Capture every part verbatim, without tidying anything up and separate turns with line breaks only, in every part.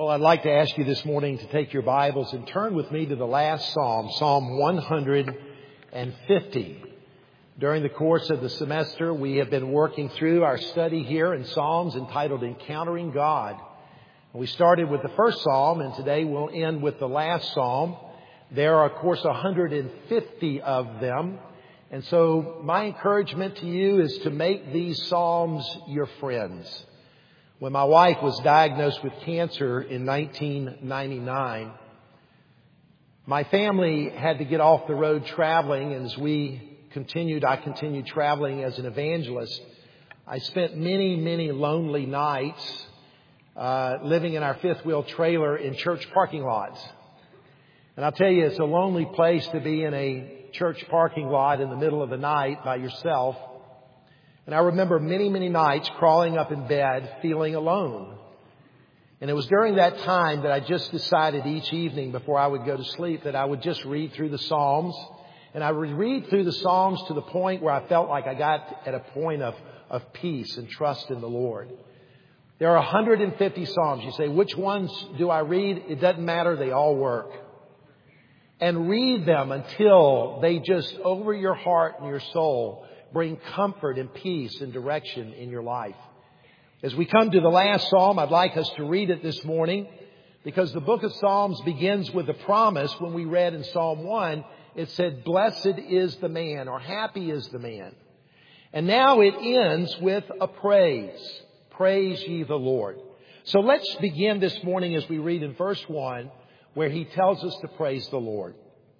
Well, I'd like to ask you this morning to take your Bibles and turn with me to the last Psalm, Psalm one hundred fifty. During the course of the semester, we have been working through our study here in Psalms entitled Encountering God. We started with the first Psalm, and today we'll end with the last Psalm. There are, of course, one hundred fifty of them. And so my encouragement to you is to make these Psalms your friends. When my wife was diagnosed with cancer in nineteen ninety-nine, my family had to get off the road traveling, and as we continued, I continued traveling as an evangelist. I spent many, many lonely nights uh, living in our fifth wheel trailer in church parking lots. And I'll tell you, it's a lonely place to be in a church parking lot in the middle of the night by yourself. And I remember many, many nights crawling up in bed, feeling alone. And it was during that time that I just decided each evening before I would go to sleep that I would just read through the Psalms. And I would read through the Psalms to the point where I felt like I got at a point of, of peace and trust in the Lord. There are one hundred fifty Psalms. You say, which ones do I read? It doesn't matter. They all work. And read them until they just, over your heart and your soul, bring comfort and peace and direction in your life. As we come to the last Psalm, I'd like us to read it this morning because the book of Psalms begins with a promise. When we read in Psalm one, it said, blessed is the man, or happy is the man. And now it ends with a praise. Praise ye the Lord. So let's begin this morning as we read in verse one, where he tells us to praise the Lord.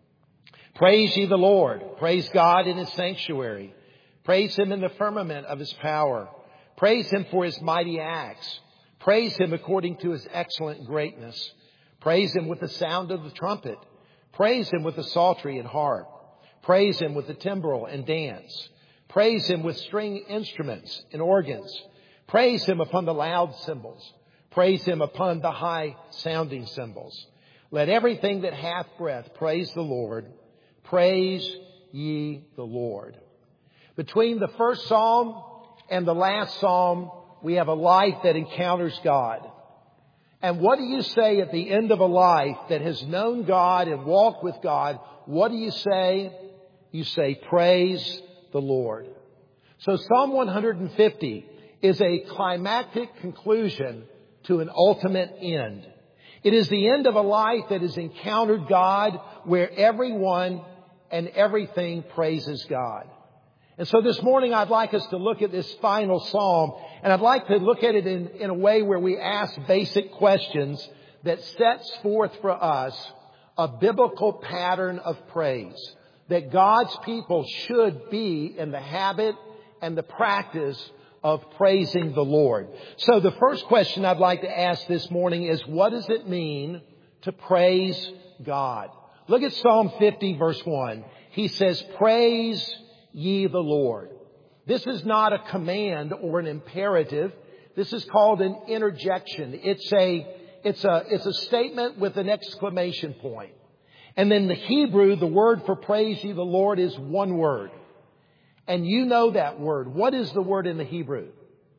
Praise ye the Lord. Praise God in his sanctuary. Praise him in the firmament of his power. Praise him for his mighty acts. Praise him according to his excellent greatness. Praise him with the sound of the trumpet. Praise him with the psaltery and harp. Praise him with the timbrel and dance. Praise him with string instruments and organs. Praise him upon the loud cymbals. Praise him upon the high sounding cymbals. Let everything that hath breath praise the Lord. Praise ye the Lord. Between the first Psalm and the last Psalm, we have a life that encounters God. And what do you say at the end of a life that has known God and walked with God? What do you say? You say, praise the Lord. So Psalm one hundred fifty is a climactic conclusion to an ultimate end. It is the end of a life that has encountered God, where everyone and everything praises God. And so this morning I'd like us to look at this final psalm, and I'd like to look at it in, in a way where we ask basic questions that sets forth for us a biblical pattern of praise, that God's people should be in the habit and the practice of praising the Lord. So the first question I'd like to ask this morning is, what does it mean to praise God? Look at Psalm fifty, verse one. He says, praise ye the Lord. This is not a command or an imperative. This is called an interjection. It's a, it's a, it's a statement with an exclamation point. And then the Hebrew, the word for praise ye the Lord is one word. And you know that word. What is the word in the Hebrew?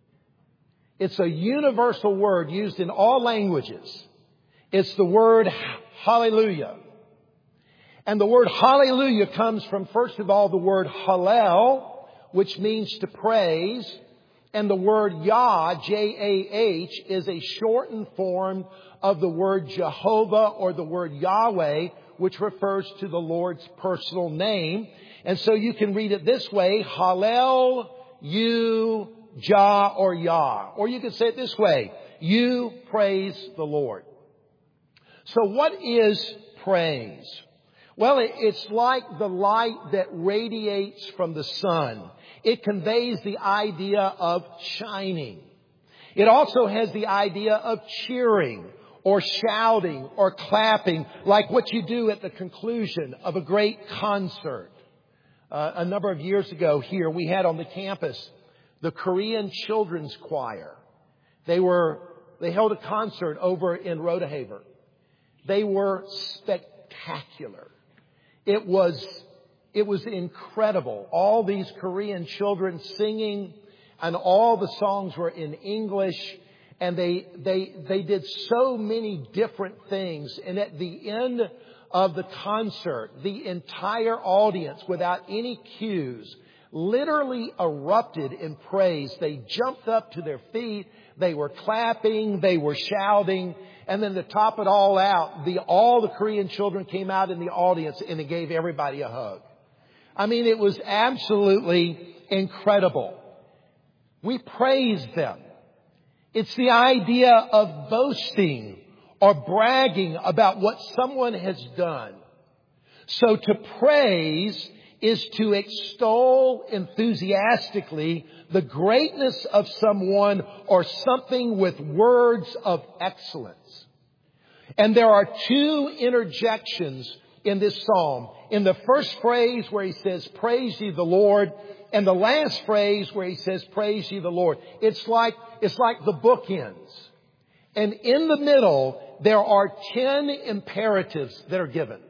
It's a universal word used in all languages. It's the word hallelujah. And the word hallelujah comes from, first of all, the word hallel, which means to praise. And the word Yah, J A H, is a shortened form of the word Jehovah or the word Yahweh, which refers to the Lord's personal name. And so you can read it this way, Hallel, you, Jah, or Yah. Or you can say it this way, you praise the Lord. So what is praise? Well, it's like the light that radiates from the sun. It conveys the idea of shining. It also has the idea of cheering or shouting or clapping, like what you do at the conclusion of a great concert. Uh, a number of years ago here, we had on the campus the Korean Children's Choir. They were, they held a concert over in Rodehaver. They were spectacular. It was, it was incredible. All these Korean children singing, and all the songs were in English. And they, they, they did so many different things. And at the end of the concert, the entire audience, without any cues, literally erupted in praise. They jumped up to their feet. They were clapping. They were shouting. And then to top it all out, the, all the Korean children came out in the audience and they gave everybody a hug. I mean, it was absolutely incredible. We praised them. It's the idea of boasting or bragging about what someone has done. So to praise is to extol enthusiastically the greatness of someone or something with words of excellence. And there are two interjections in this psalm. In the first phrase where he says, praise ye the Lord, and the last phrase where he says, praise ye the Lord. It's like, it's like the bookends. And in the middle, there are ten imperatives that are given.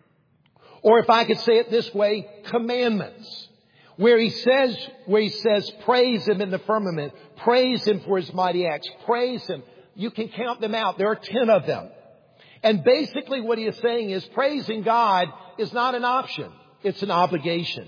Or if I could say it this way, commandments. Where he says, where he says, praise him in the firmament, praise him for his mighty acts, praise him. You can count them out. There are ten of them. And basically what he is saying is praising God is not an option. It's an obligation.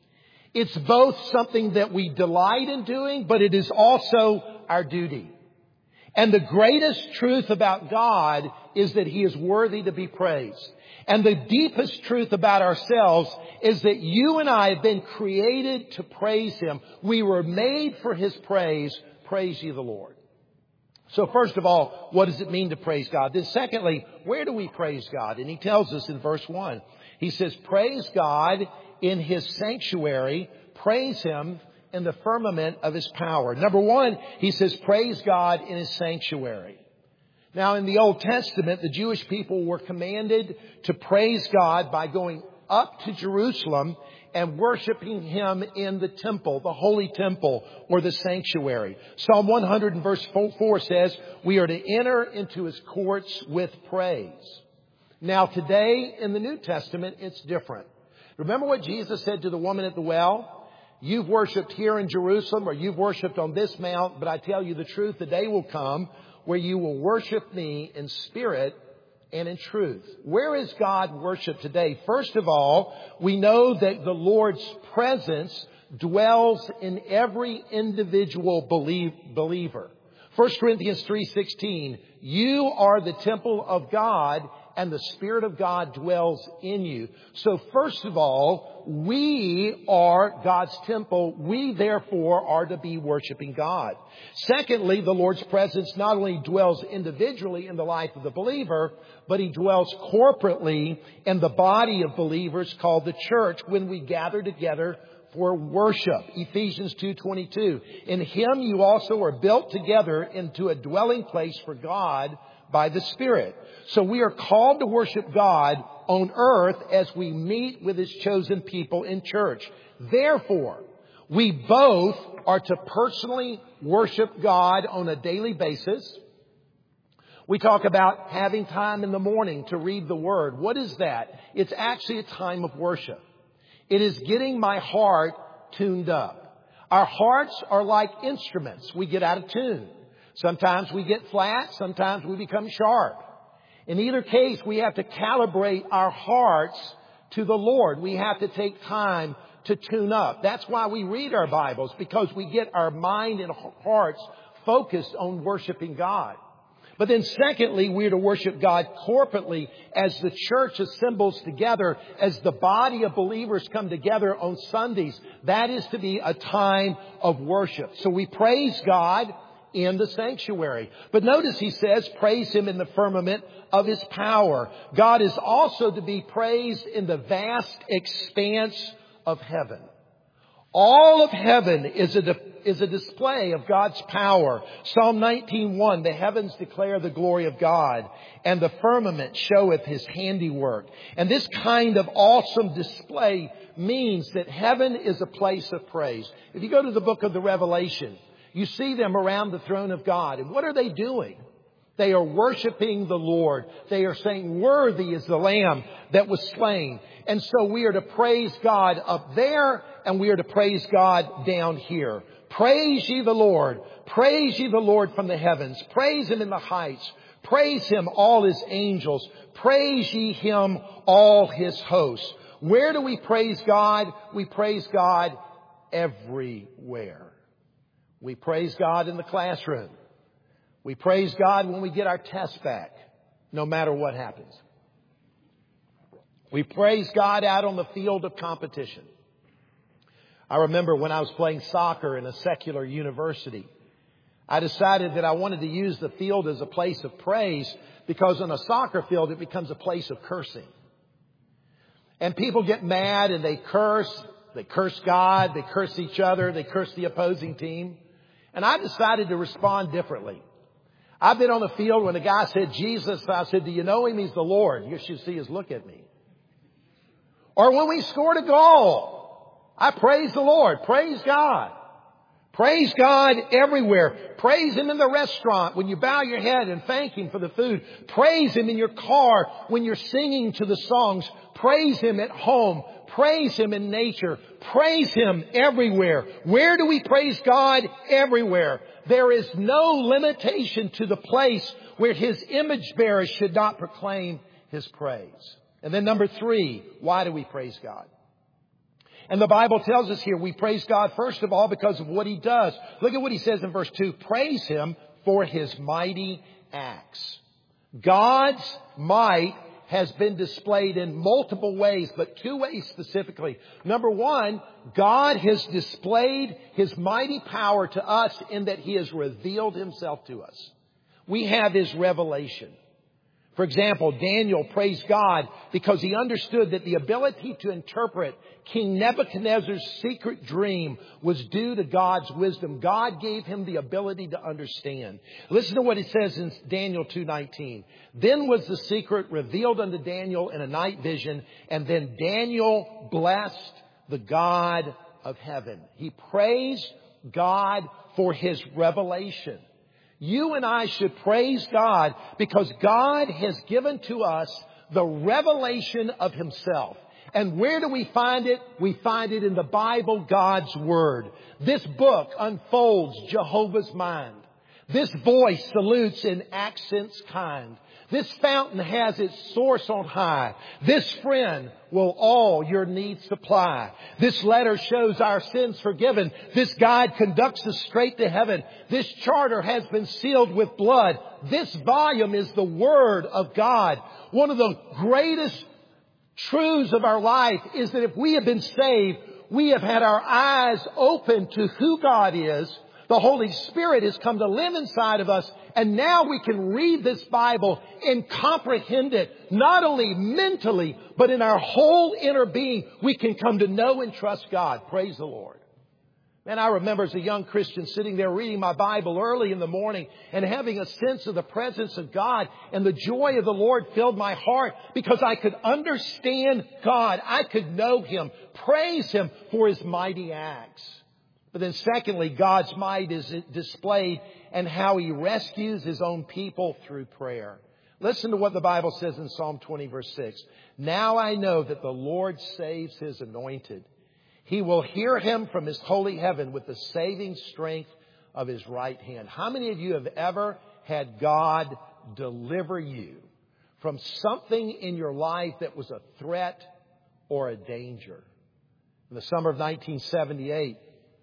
It's both something that we delight in doing, but it is also our duty. And the greatest truth about God is that he is worthy to be praised. And the deepest truth about ourselves is that you and I have been created to praise him. We were made for his praise. Praise ye the Lord. So first of all, what does it mean to praise God? Then secondly, where do we praise God? And he tells us in verse one. He says, praise God in his sanctuary. Praise him in the firmament of his power. Number one, he says, praise God in his sanctuary. Now, in the Old Testament, the Jewish people were commanded to praise God by going up to Jerusalem and worshiping him in the temple, the holy temple or the sanctuary. Psalm one hundred and verse four says, we are to enter into his courts with praise. Now, today in the New Testament, it's different. Remember what Jesus said to the woman at the well? You've worshiped here in Jerusalem or you've worshiped on this mount, but I tell you the truth, the day will come where you will worship me in spirit and in truth. Where is God worshiped today? First of all, we know that the Lord's presence dwells in every individual believe, believer. First Corinthians three sixteen, you are the temple of God and the Spirit of God dwells in you. So first of all, we are God's temple. We therefore are to be worshiping God. Secondly, the Lord's presence not only dwells individually in the life of the believer, but he dwells corporately in the body of believers called the church when we gather together for worship. Ephesians two twenty-two. In him you also are built together into a dwelling place for God by the Spirit. So we are called to worship God on earth as we meet with his chosen people in church. Therefore, we both are to personally worship God on a daily basis. We talk about having time in the morning to read the Word. What is that? It's actually a time of worship. It is getting my heart tuned up. Our hearts are like instruments. We get out of tune. Sometimes we get flat. Sometimes we become sharp. In either case, we have to calibrate our hearts to the Lord. We have to take time to tune up. That's why we read our Bibles, because we get our mind and hearts focused on worshiping God. But then secondly, we are to worship God corporately as the church assembles together, as the body of believers come together on Sundays. That is to be a time of worship. So we praise God in the sanctuary. But notice he says, praise him in the firmament of his power. God is also to be praised in the vast expanse of heaven. All of heaven is a, is a display of God's power. Psalm nineteen one, the heavens declare the glory of God, and the firmament showeth his handiwork. And this kind of awesome display means that heaven is a place of praise. If you go to the book of the Revelation, you see them around the throne of God. And what are they doing? They are worshiping the Lord. They are saying, worthy is the Lamb that was slain. And so we are to praise God up there, and we are to praise God down here. Praise ye the Lord. Praise ye the Lord from the heavens. Praise Him in the heights. Praise Him, all His angels. Praise ye Him, all His hosts. Where do we praise God? We praise God everywhere. We praise God in the classroom. We praise God when we get our tests back, no matter what happens. We praise God out on the field of competition. I remember when I was playing soccer in a secular university, I decided that I wanted to use the field as a place of praise because on a soccer field it becomes a place of cursing. And people get mad and they curse. They curse God. They curse each other. They curse the opposing team. And I decided to respond differently. I've been on the field when a guy said Jesus. I said, do you know Him? He's the Lord. You should see His look at me. Or when we scored a goal, I praise the Lord. Praise God. Praise God everywhere. Praise Him in the restaurant when you bow your head and thank Him for the food. Praise Him in your car when you're singing to the songs. Praise Him at home. Praise Him in nature. Praise Him everywhere. Where do we praise God? Everywhere. There is no limitation to the place where His image bearers should not proclaim His praise. And then number three, why do we praise God? And the Bible tells us here we praise God first of all because of what He does. Look at what He says in verse two. Praise Him for His mighty acts. God's might has been displayed in multiple ways, but two ways specifically. Number one, God has displayed His mighty power to us in that He has revealed Himself to us. We have His revelation. For example, Daniel praised God because he understood that the ability to interpret King Nebuchadnezzar's secret dream was due to God's wisdom. God gave him the ability to understand. Listen to what it says in Daniel two nineteen. Then was the secret revealed unto Daniel in a night vision, and then Daniel blessed the God of heaven. He praised God for His revelation. You and I should praise God because God has given to us the revelation of Himself. And where do we find it? We find it in the Bible, God's Word. This book unfolds Jehovah's mind. This voice salutes in accents kind. This fountain has its source on high. This friend will all your needs supply. This letter shows our sins forgiven. This guide conducts us straight to heaven. This charter has been sealed with blood. This volume is the Word of God. One of the greatest truths of our life is that if we have been saved, we have had our eyes open to who God is. The Holy Spirit has come to live inside of us. And now we can read this Bible and comprehend it, not only mentally, but in our whole inner being. We can come to know and trust God. Praise the Lord. Man, I remember as a young Christian sitting there reading my Bible early in the morning and having a sense of the presence of God, and the joy of the Lord filled my heart because I could understand God. I could know Him, praise Him for His mighty acts. But then secondly, God's might is displayed and how He rescues His own people through prayer. Listen to what the Bible says in Psalm twenty verse six. Now I know that the Lord saves His anointed. He will hear him from His holy heaven with the saving strength of His right hand. How many of you have ever had God deliver you from something in your life that was a threat or a danger? In the summer of nineteen seventy-eight,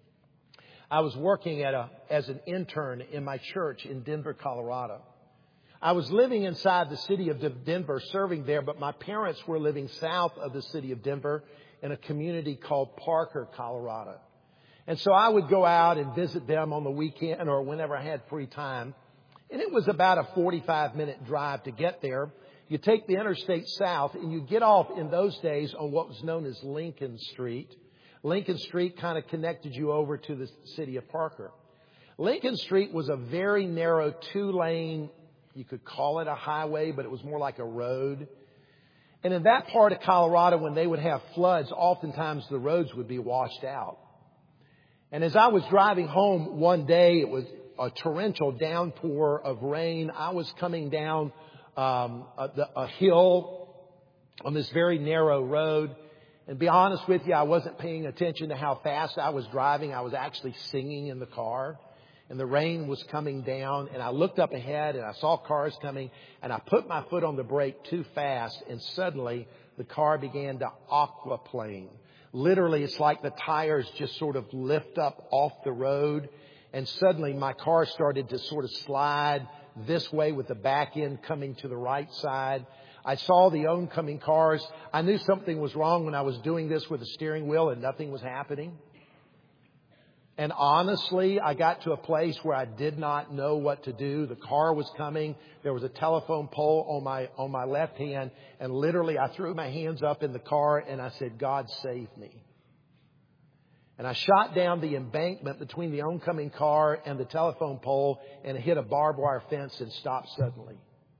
I was working at a, as an intern in my church in Denver, Colorado. I was living inside the city of Denver, serving there, but my parents were living south of the city of Denver in a community called Parker, Colorado. And so I would go out and visit them on the weekend or whenever I had free time. And it was about a forty-five minute drive to get there. You take the interstate south and you get off in those days on what was known as Lincoln Street. Lincoln Street kind of connected you over to the city of Parker. Lincoln Street was a very narrow two-lane, you could call it a highway, but it was more like a road. And in that part of Colorado, when they would have floods, oftentimes the roads would be washed out. And as I was driving home one day, it was a torrential downpour of rain. I was coming down um, a, a hill on this very narrow road. And to be honest with you, I wasn't paying attention to how fast I was driving. I was actually singing in the car. And the rain was coming down. And I looked up ahead and I saw cars coming. And I put my foot on the brake too fast. And suddenly the car began to aquaplane. Literally, it's like the tires just sort of lift up off the road. And suddenly my car started to sort of slide this way with the back end coming to the right side. I saw the oncoming cars. I knew something was wrong when I was doing this with the steering wheel and nothing was happening. And honestly, I got to a place where I did not know what to do. The car was coming. There was a telephone pole on my, on my left hand. And literally I threw my hands up in the car and I said, God, save me. And I shot down the embankment between the oncoming car and the telephone pole and hit a barbed wire fence and stopped suddenly.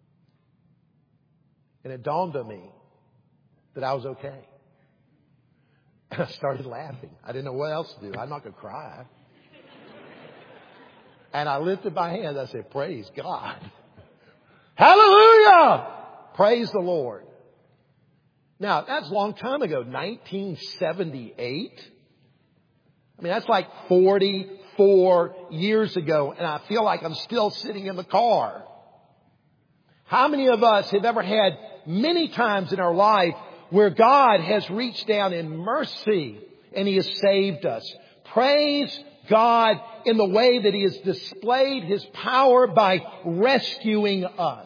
And it dawned on me that I was okay. And I started laughing. I didn't know what else to do. I'm not going to cry. And I lifted my hand. I said, praise God. Hallelujah! Praise the Lord. Now, that's a long time ago, nineteen seventy-eight. I mean, that's like forty-four years ago. And I feel like I'm still sitting in the car. How many of us have ever had many times in our life where God has reached down in mercy and He has saved us? Praise God in the way that He has displayed His power by rescuing us.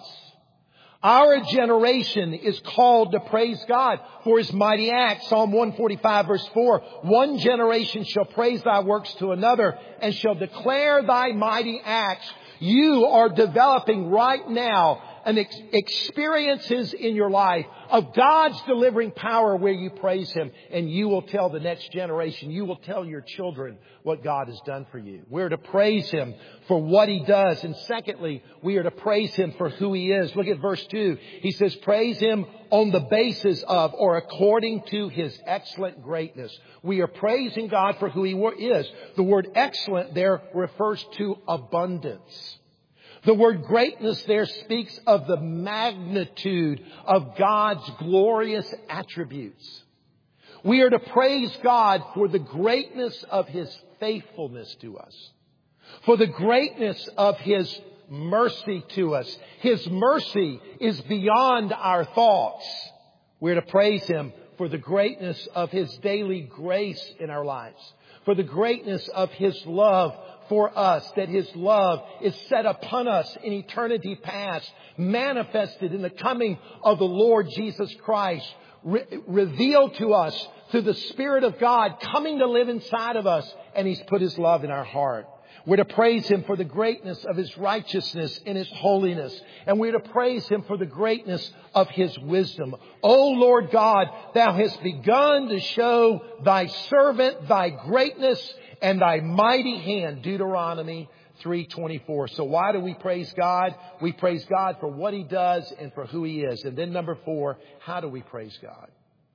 Our generation is called to praise God for His mighty acts. Psalm one forty-five verse four. One generation shall praise Thy works to another and shall declare Thy mighty acts. You are developing right now and ex- experiences in your life of God's delivering power where you praise Him. And you will tell the next generation, you will tell your children what God has done for you. We're to praise Him for what He does. And secondly, we are to praise Him for who He is. Look at verse two. He says, praise Him on the basis of or according to His excellent greatness. We are praising God for who He is. The word excellent there refers to abundance. The word greatness there speaks of the magnitude of God's glorious attributes. We are to praise God for the greatness of His faithfulness to us, for the greatness of His mercy to us. His mercy is beyond our thoughts. We're to praise Him for the greatness of His daily grace in our lives, for the greatness of His love for us, that His love is set upon us in eternity past, manifested in the coming of the Lord Jesus Christ, re- revealed to us through the Spirit of God coming to live inside of us, and He's put His love in our heart. We're to praise Him for the greatness of His righteousness and His holiness. And we're to praise Him for the greatness of His wisdom. O Lord God, Thou hast begun to show Thy servant Thy greatness and Thy mighty hand. Deuteronomy three twenty-four. So why do we praise God? We praise God for what He does and for who He is. And then number four, how do we praise God?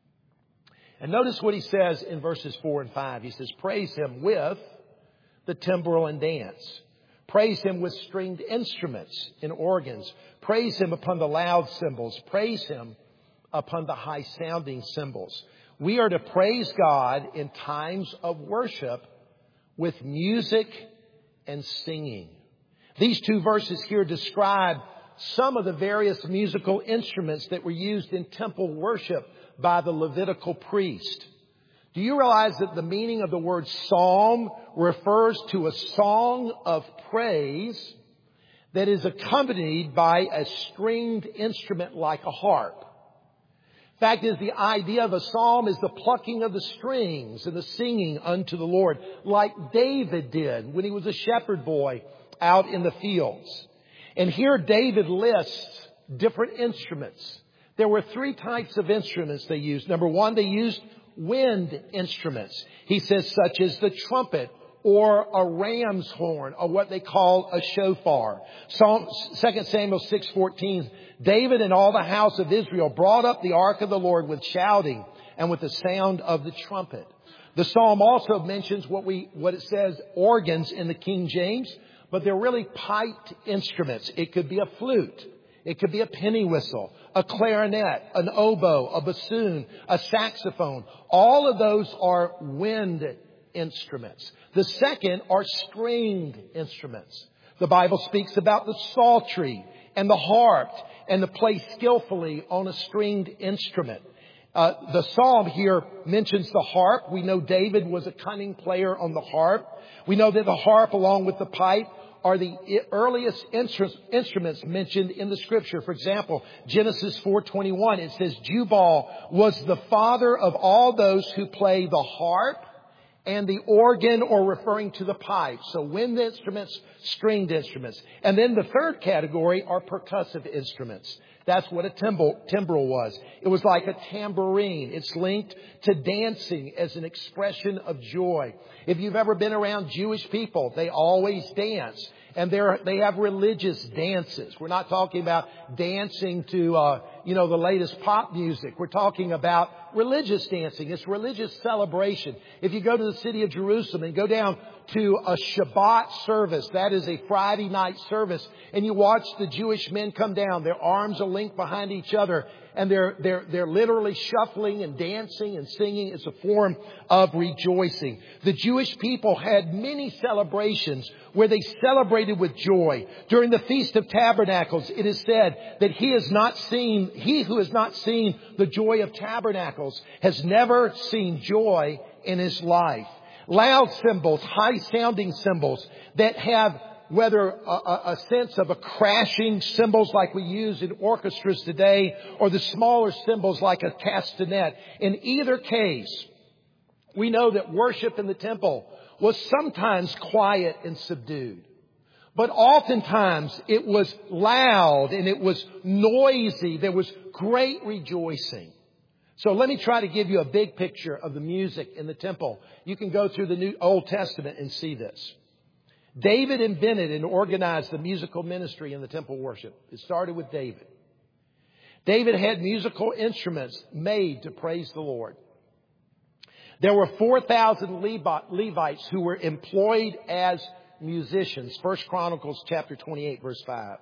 And notice what He says in verses four and five. He says, praise Him with the timbrel and dance. Praise Him with stringed instruments and organs. Praise Him upon the loud cymbals. Praise Him upon the high sounding cymbals. We are to praise God in times of worship with music and singing. These two verses here describe some of the various musical instruments that were used in temple worship by the Levitical priest. Do you realize that the meaning of the word psalm refers to a song of praise that is accompanied by a stringed instrument like a harp? Fact is, the idea of a psalm is the plucking of the strings and the singing unto the Lord, like David did when he was a shepherd boy out in the fields. And here David lists different instruments. There were three types of instruments they used. Number one, they used wind instruments. He says such as the trumpet or a ram's horn or what they call a shofar. Psalm, Second Samuel six fourteen, David and all the house of Israel brought up the ark of the Lord with shouting and with the sound of the trumpet. The psalm also mentions what we what it says organs in the King James, but they're really piped instruments. It could be a flute. It could be a penny whistle, a clarinet, an oboe, a bassoon, a saxophone. All of those are wind instruments. The second are stringed instruments. The Bible speaks about the psaltery and the harp and the play skillfully on a stringed instrument. Uh, the psalm here mentions the harp. We know David was a cunning player on the harp. We know that the harp, along with the pipe, are the earliest instruments mentioned in the Scripture. For example, Genesis four twenty-one, it says, Jubal was the father of all those who play the harp and the organ, or referring to the pipe. So wind instruments, stringed instruments. And then the third category are percussive instruments. That's what a timbrel, timbrel was. It was like a tambourine. It's linked to dancing as an expression of joy. If you've ever been around Jewish people, they always dance. And they're, they have religious dances. We're not talking about dancing to, uh, you know, the latest pop music. We're talking about religious dancing. It's religious celebration. If you go to the city of Jerusalem and go down to a Shabbat service, that is a Friday night service, and you watch the Jewish men come down, their arms are linked behind each other, and they're, they're, they're literally shuffling and dancing and singing. It's a form of rejoicing. The Jewish people had many celebrations where they celebrated with joy. During the Feast of Tabernacles, it is said that he has not seen, he who has not seen the joy of tabernacles has never seen joy in his life. Loud cymbals, high sounding cymbals that have whether a, a sense of a crashing cymbals like we use in orchestras today, or the smaller cymbals like a castanet. In either case, we know that worship in the temple was sometimes quiet and subdued. But oftentimes it was loud and it was noisy. There was great rejoicing. So let me try to give you a big picture of the music in the temple. You can go through the New Old Testament and see this. David invented and organized the musical ministry in the temple worship. It started with David. David had musical instruments made to praise the Lord. There were four thousand Levites who were employed as musicians. First Chronicles chapter twenty-eight, verse five.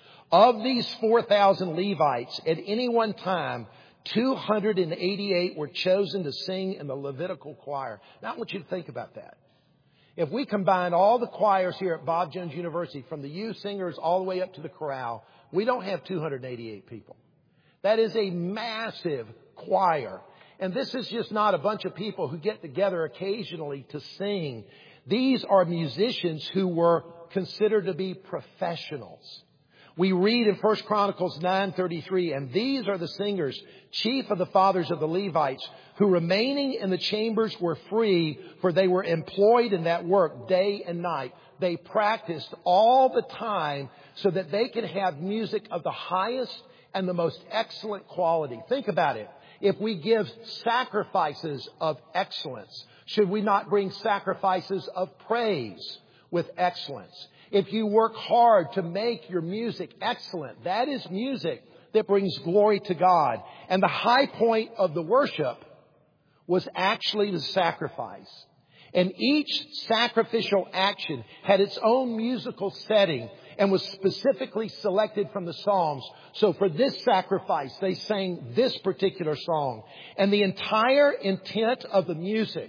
Of these four thousand Levites, at any one time, two hundred eighty-eight were chosen to sing in the Levitical choir. Now I want you to think about that. If we combine all the choirs here at Bob Jones University, from the youth singers all the way up to the chorale, we don't have two hundred eighty-eight people. That is a massive choir. And this is just not a bunch of people who get together occasionally to sing. These are musicians who were considered to be professionals. We read in First Chronicles nine thirty-three, and these are the singers, chief of the fathers of the Levites, who remaining in the chambers were free, for they were employed in that work day and night. They practiced all the time so that they could have music of the highest and the most excellent quality. Think about it. If we give sacrifices of excellence, should we not bring sacrifices of praise with excellence? If you work hard to make your music excellent, that is music that brings glory to God. And the high point of the worship was actually the sacrifice. And each sacrificial action had its own musical setting and was specifically selected from the Psalms. So for this sacrifice, they sang this particular song. And the entire intent of the music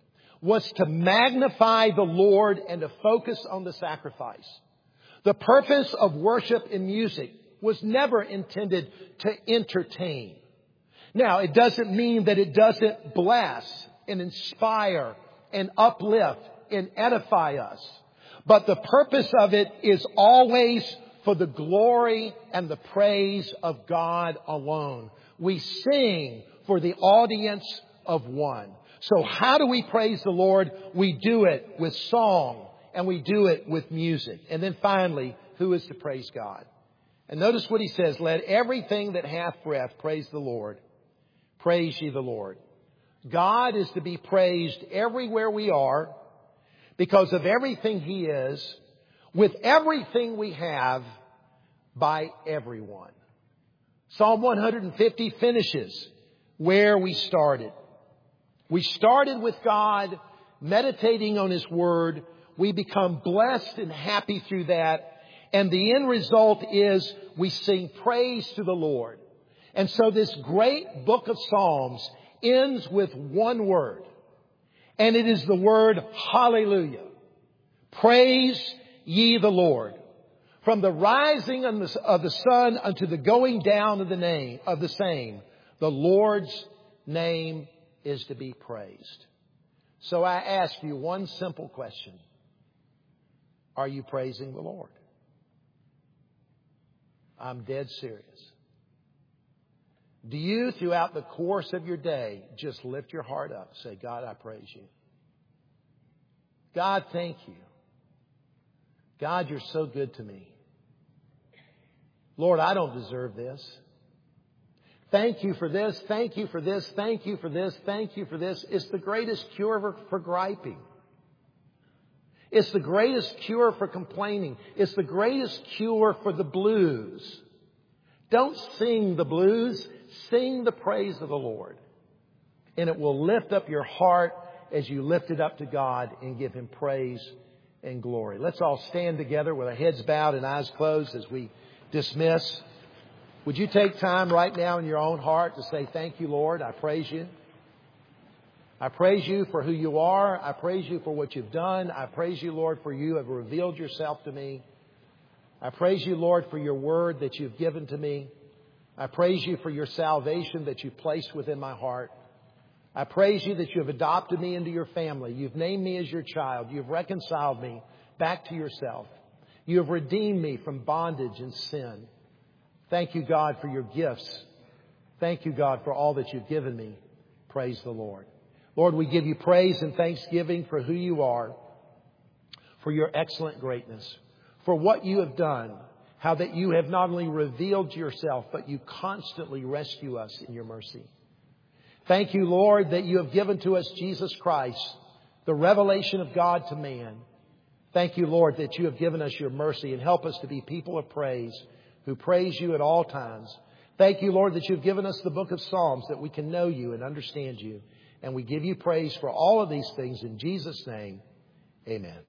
was to magnify the Lord and to focus on the sacrifice. The purpose of worship in music was never intended to entertain. Now, it doesn't mean that it doesn't bless and inspire and uplift and edify us. But the purpose of it is always for the glory and the praise of God alone. We sing for the audience of one. So how do we praise the Lord? We do it with song and we do it with music. And then finally, who is to praise God? And notice what he says, let everything that hath breath praise the Lord. Praise ye the Lord. God is to be praised everywhere we are because of everything he is, with everything we have, by everyone. Psalm one fifty finishes where we started. We started with God, meditating on his word. We become blessed and happy through that. And the end result is we sing praise to the Lord. And so this great book of Psalms ends with one word. And it is the word hallelujah. Praise ye the Lord. From the rising of the sun unto the going down of the name of the same, the Lord's name is to be praised. So I ask you one simple question. Are you praising the Lord? I'm dead serious. Do you, throughout the course of your day, just lift your heart up and say, God, I praise you. God, thank you. God, you're so good to me. Lord, I don't deserve this. Thank you for this. Thank you for this. Thank you for this. Thank you for this. It's the greatest cure for, for griping. It's the greatest cure for complaining. It's the greatest cure for the blues. Don't sing the blues. Sing the praise of the Lord. And it will lift up your heart as you lift it up to God and give Him praise and glory. Let's all stand together with our heads bowed and eyes closed as we dismiss. Would you take time right now in your own heart to say, thank you, Lord. I praise you. I praise you for who you are. I praise you for what you've done. I praise you, Lord, for you have revealed yourself to me. I praise you, Lord, for your word that you've given to me. I praise you for your salvation that you've placed within my heart. I praise you that you have adopted me into your family. You've named me as your child. You've reconciled me back to yourself. You have redeemed me from bondage and sin. Thank you, God, for your gifts. Thank you, God, for all that you've given me. Praise the Lord. Lord, we give you praise and thanksgiving for who you are, for your excellent greatness, for what you have done, how that you have not only revealed yourself, but you constantly rescue us in your mercy. Thank you, Lord, that you have given to us Jesus Christ, the revelation of God to man. Thank you, Lord, that you have given us your mercy and help us to be people of praise who praise you at all times. Thank you, Lord, that you've given us the book of Psalms that we can know you and understand you. And we give you praise for all of these things in Jesus' name. Amen.